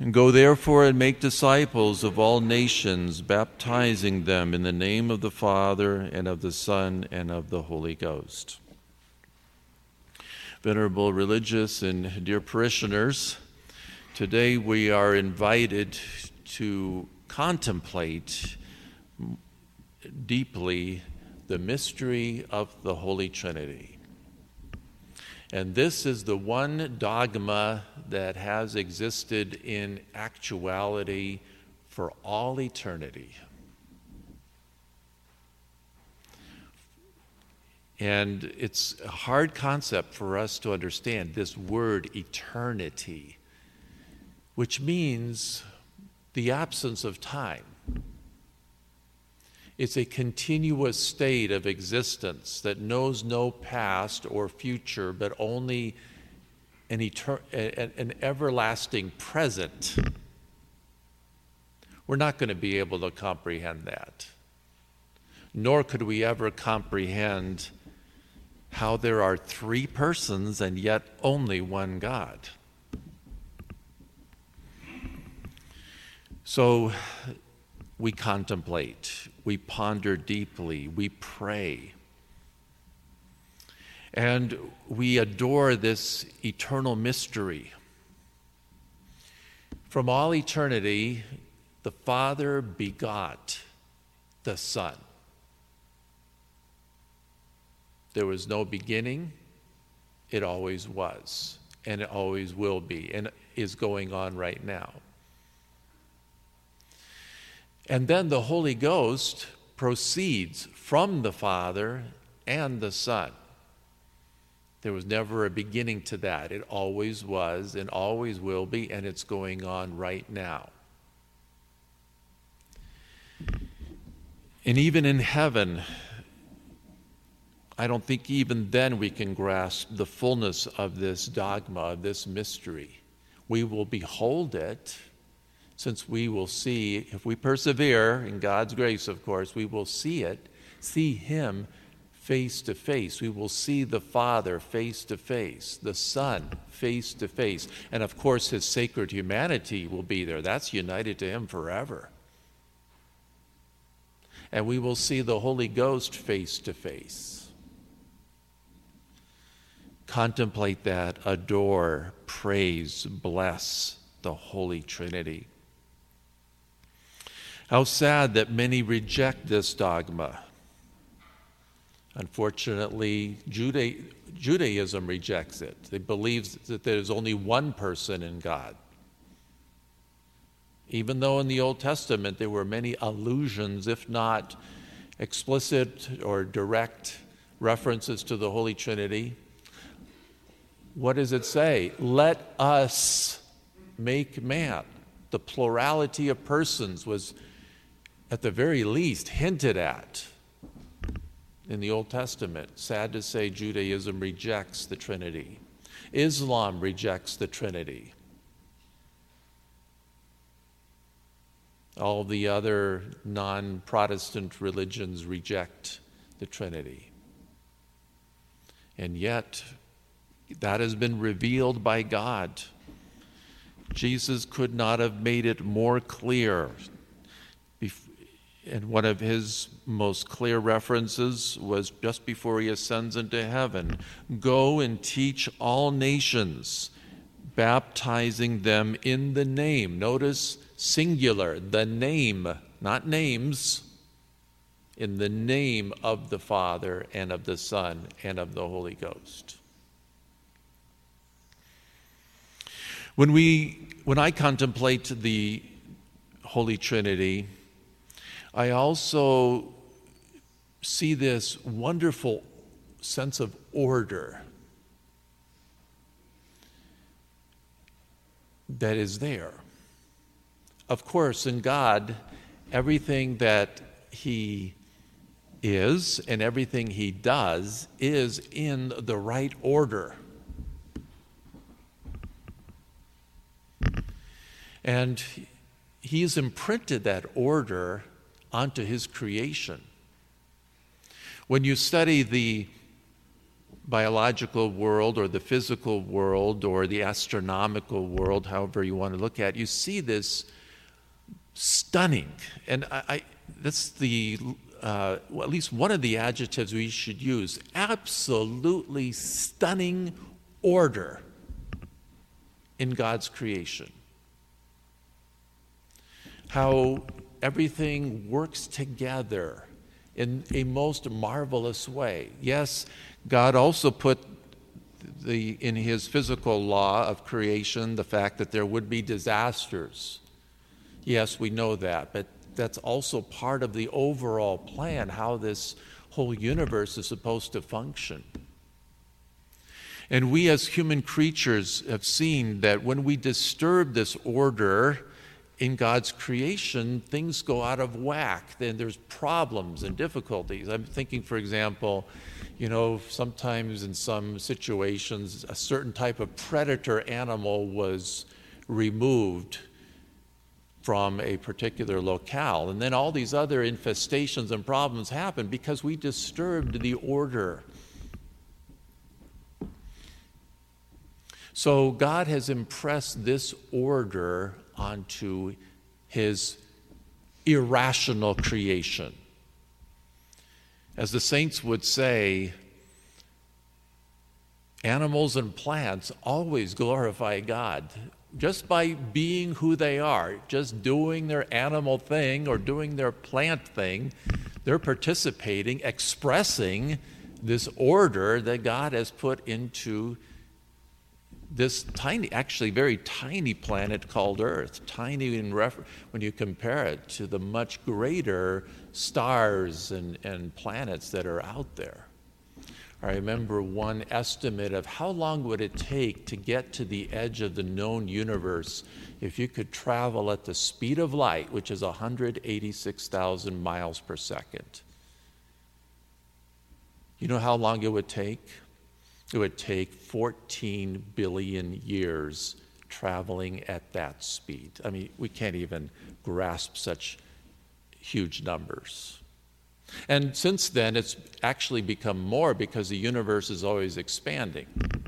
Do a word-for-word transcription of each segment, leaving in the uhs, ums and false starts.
And go therefore and make disciples of all nations, baptizing them in the name of the Father and of the Son and of the Holy Ghost. Venerable religious and dear parishioners, today we are invited to contemplate deeply the mystery of the Holy Trinity. And this is the one dogma that has existed in actuality for all eternity. And it's a hard concept for us to understand, this word eternity, which means the absence of time. It's a continuous state of existence that knows no past or future, but only an, etern- an everlasting present. We're not going to be able to comprehend that. Nor could we ever comprehend how there are three persons and yet only one God. So we contemplate, we ponder deeply, we pray, and we adore this eternal mystery. From all eternity, the Father begot the Son. There was no beginning, it always was, and it always will be, and is going on right now. And then the Holy Ghost proceeds from the Father and the Son. There was never a beginning to that. It always was and always will be, and it's going on right now. And even in heaven, I don't think even then we can grasp the fullness of this dogma, of this mystery. We will behold it, since we will see, if we persevere, in God's grace, of course, we will see it, see Him face to face. We will see the Father face to face, the Son face to face. And of course, His sacred humanity will be there. That's united to Him forever. And we will see the Holy Ghost face to face. Contemplate that, adore, praise, bless the Holy Trinity. How sad that many reject this dogma. Unfortunately, Juda- Judaism rejects it. They believe that there's only one person in God. Even though in the Old Testament there were many allusions, if not explicit or direct references to the Holy Trinity, what does it say? Let us make man. The plurality of persons was at the very least hinted at in the Old Testament. Sad to say, Judaism rejects the Trinity. Islam rejects the Trinity. All the other non-Protestant religions reject the Trinity. And yet, that has been revealed by God. Jesus could not have made it more clear. And one of his most clear references was just before he ascends into heaven. Go and teach all nations, baptizing them in the name. Notice singular, the name, not names. In the name of the Father and of the Son and of the Holy Ghost. When we, when I contemplate the Holy Trinity, I also see this wonderful sense of order that is there. Of course, in God, everything that He is and everything He does is in the right order. And He's imprinted that order onto His creation. When you study the biological world or the physical world or the astronomical world, however you want to look at it, you see this stunning, and I, I that's the, uh, well, at least one of the adjectives we should use, absolutely stunning order in God's creation. How everything works together in a most marvelous way. Yes, God also put the in his physical law of creation the fact that there would be disasters. Yes, we know that, but that's also part of the overall plan, how this whole universe is supposed to function. And we as human creatures have seen that when we disturb this order in God's creation, things go out of whack. Then there's problems and difficulties. I'm thinking, for example, you know, sometimes in some situations, a certain type of predator animal was removed from a particular locale. And then all these other infestations and problems happen because we disturbed the order. So God has impressed this order onto his irrational creation. As the saints would say, animals and plants always glorify God. Just by being who they are, just doing their animal thing or doing their plant thing, they're participating, expressing this order that God has put into this tiny, actually very tiny planet called Earth. Tiny in refer- when you compare it to the much greater stars and, and planets that are out there. I remember one estimate of how long would it take to get to the edge of the known universe if you could travel at the speed of light, which is one hundred eighty-six thousand miles per second. You know how long it would take? It would take fourteen billion years traveling at that speed. I mean, we can't even grasp such huge numbers. And since then, it's actually become more because the universe is always expanding.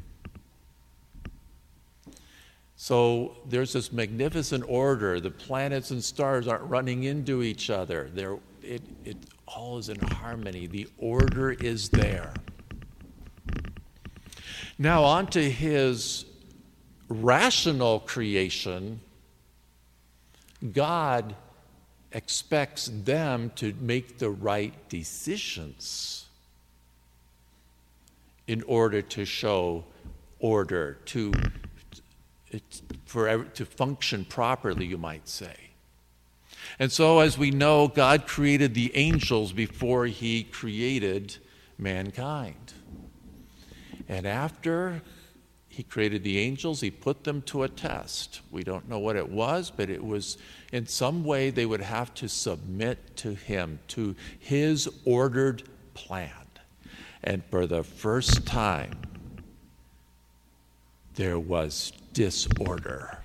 So there's this magnificent order. The planets and stars aren't running into each other. They're, it, it all is in harmony. The order is there. Now on to his rational creation. God expects them to make the right decisions in order to show order, to, for, to function properly, you might say. And so, as we know, God created the angels before he created mankind. And after he created the angels, he put them to a test. We don't know what it was, but it was in some way they would have to submit to him, to his ordered plan. And for the first time, there was disorder.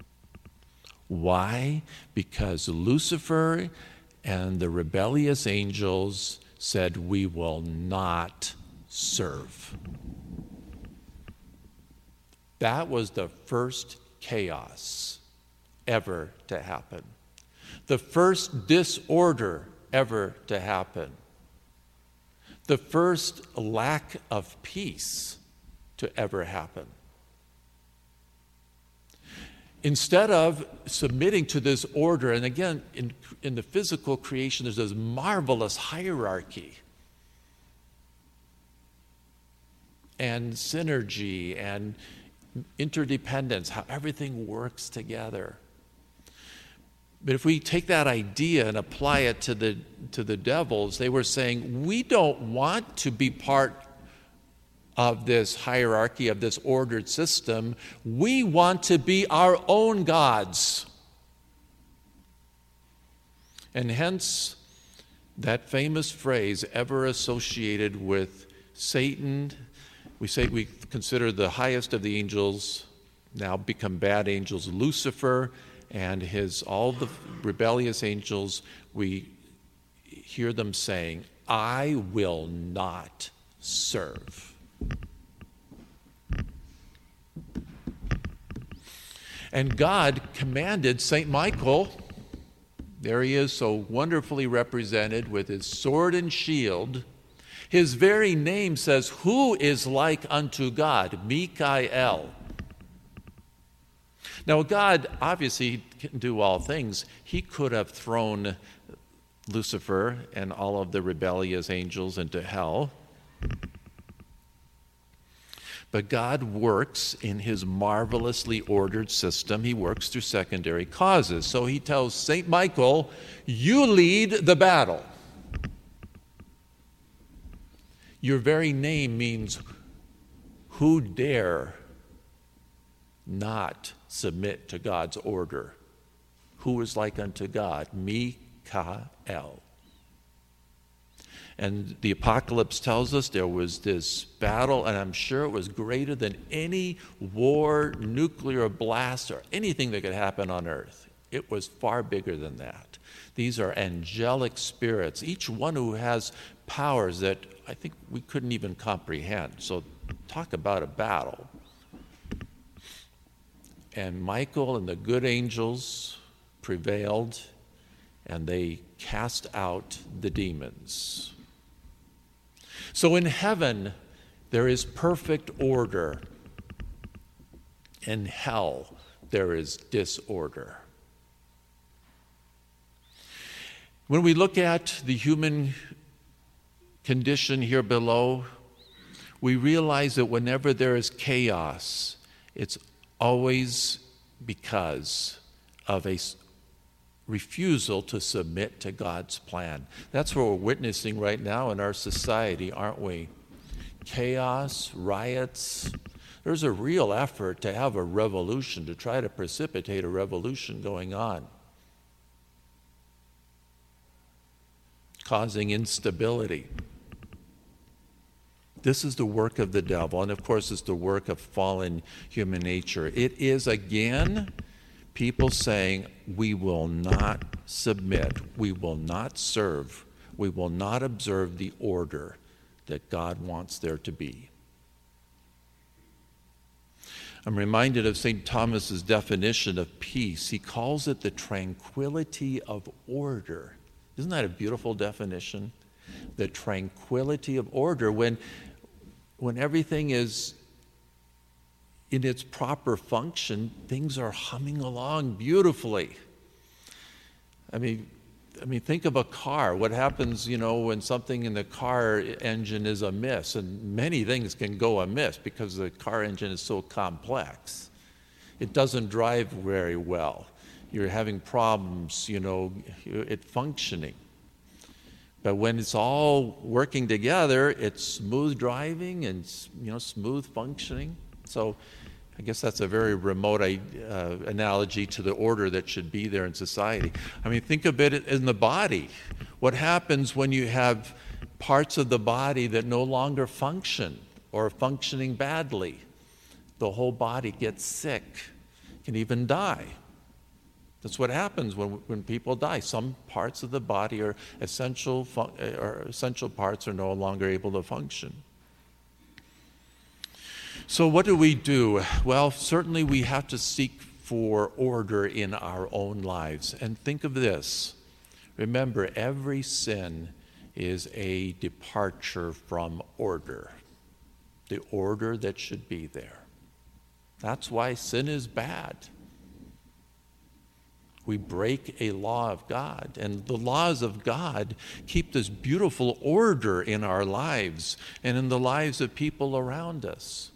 Why? Because Lucifer and the rebellious angels said, "We will not serve." That was the first chaos ever to happen. The first disorder ever to happen. The first lack of peace to ever happen. Instead of submitting to this order, and again, in, in the physical creation, there's this marvelous hierarchy and synergy and interdependence, how everything works together. But if we take that idea and apply it to the to the devils, they were saying, we don't want to be part of this hierarchy, of this ordered system. We want to be our own gods. And hence, that famous phrase ever associated with Satan. We say we consider the highest of the angels now become bad angels, Lucifer and his all the rebellious angels. We hear them saying, "I will not serve." And God commanded Saint Michael, there he is so wonderfully represented with his sword and shield. His very name says, who is like unto God? Mikael. Now, God obviously can do all things. He could have thrown Lucifer and all of the rebellious angels into hell. But God works in his marvelously ordered system. He works through secondary causes. So he tells Saint Michael, you lead the battle. Your very name means who dare not submit to God's order? Who is like unto God? Mikael. And the Apocalypse tells us there was this battle, and I'm sure it was greater than any war, nuclear blast, or anything that could happen on earth. It was far bigger than that. These are angelic spirits, each one who has powers that I think we couldn't even comprehend. So talk about a battle. And Michael and the good angels prevailed, and they cast out the demons. So in heaven, there is perfect order. In hell, there is disorder. When we look at the human condition here below, we realize that whenever there is chaos, it's always because of a refusal to submit to God's plan. That's what we're witnessing right now in our society, aren't we? Chaos, riots. There's a real effort to have a revolution, to try to precipitate a revolution going on, causing instability. This is the work of the devil, and of course it's the work of fallen human nature. It is, again, people saying, we will not submit, we will not serve, we will not observe the order that God wants there to be. I'm reminded of Saint Thomas's definition of peace. He calls it the tranquility of order. Isn't that a beautiful definition? The tranquility of order, when, when everything is in its proper function, things are humming along beautifully. I mean, I mean, think of a car. What happens, you know, when something in the car engine is amiss? And many things can go amiss because the car engine is so complex. It doesn't drive very well. You're having problems, you know, it functioning. But when it's all working together, it's smooth driving and, you know, smooth functioning. So I guess that's a very remote uh, analogy to the order that should be there in society. I mean, think of it in the body. What happens when you have parts of the body that no longer function or are functioning badly? The whole body gets sick, can even die. That's what happens when, when people die. Some parts of the body are essential, fun- or essential parts are no longer able to function. So what do we do? Well, certainly we have to seek for order in our own lives. And think of this. Remember, every sin is a departure from order, the order that should be there. That's why sin is bad. We break a law of God, and the laws of God keep this beautiful order in our lives and in the lives of people around us.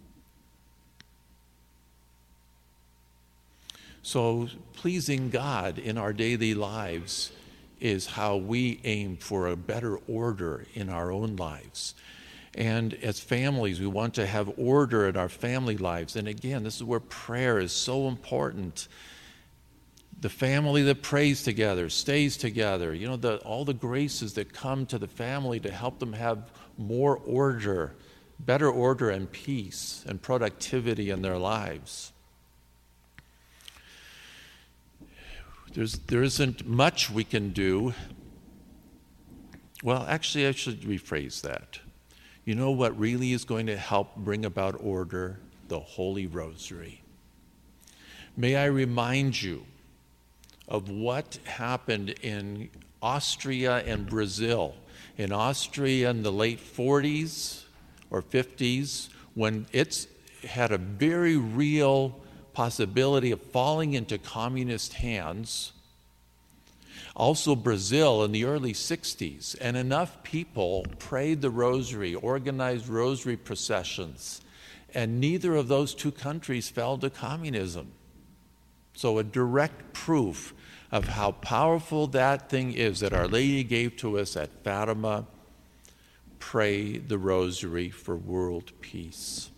So pleasing God in our daily lives is how we aim for a better order in our own lives. And as families, we want to have order in our family lives. And again, this is where prayer is so important. The family that prays together, stays together, you know, the, all the graces that come to the family to help them have more order, better order and peace and productivity in their lives. There's, there isn't much we can do. Well, actually, I should rephrase that. You know what really is going to help bring about order? The Holy Rosary. May I remind you of what happened in Austria and Brazil. In Austria in the late forties or fifties, when it's had a very real possibility of falling into communist hands. Also Brazil in the early sixties, and enough people prayed the rosary, organized rosary processions, and neither of those two countries fell to communism. So a direct proof of how powerful that thing is that Our Lady gave to us at Fatima. Pray the rosary for world peace.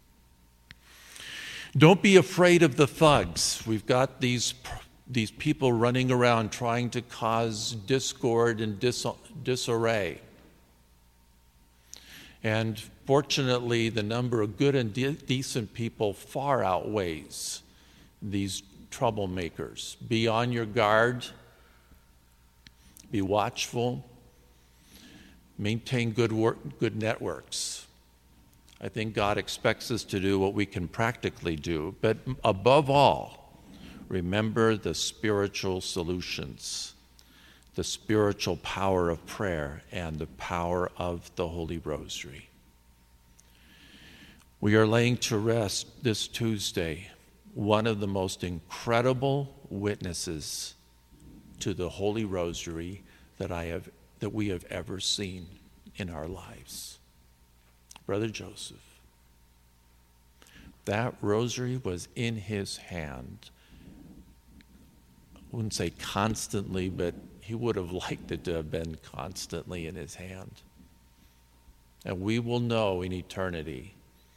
Don't be afraid of the thugs. We've got these, these people running around trying to cause discord and dis, disarray. And fortunately, the number of good and de- decent people far outweighs these troublemakers. Be on your guard. Be watchful. Maintain good work, good networks. I think God expects us to do what we can practically do, but above all, remember the spiritual solutions, the spiritual power of prayer, and the power of the Holy Rosary. We are laying to rest this Tuesday one of the most incredible witnesses to the Holy Rosary that I have, that we have ever seen in our lives. Brother Joseph. That rosary was in his hand. I wouldn't say constantly, but he would have liked it to have been constantly in his hand. And we will know in eternity,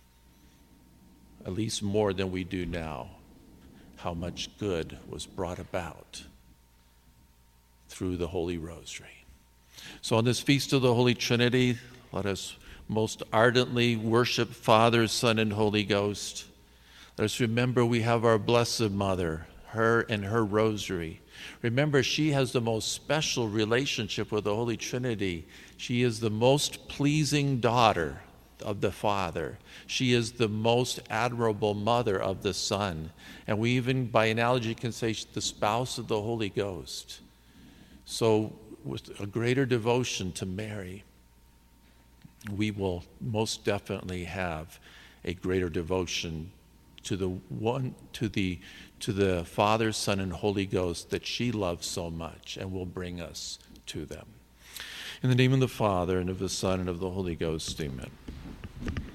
at least more than we do now, how much good was brought about through the Holy Rosary. So on this Feast of the Holy Trinity, let us most ardently worship Father, Son, and Holy Ghost. Let us remember we have our Blessed Mother, her and her rosary. Remember, she has the most special relationship with the Holy Trinity. She is the most pleasing daughter of the Father. She is the most admirable mother of the Son. And we even, by analogy, can say the spouse of the Holy Ghost. So with a greater devotion to Mary, we will most definitely have a greater devotion to the one, to the, to the Father, Son, and Holy Ghost that she loves so much, and will bring us to them. In the name of the Father, and of the Son, and of the Holy Ghost, amen.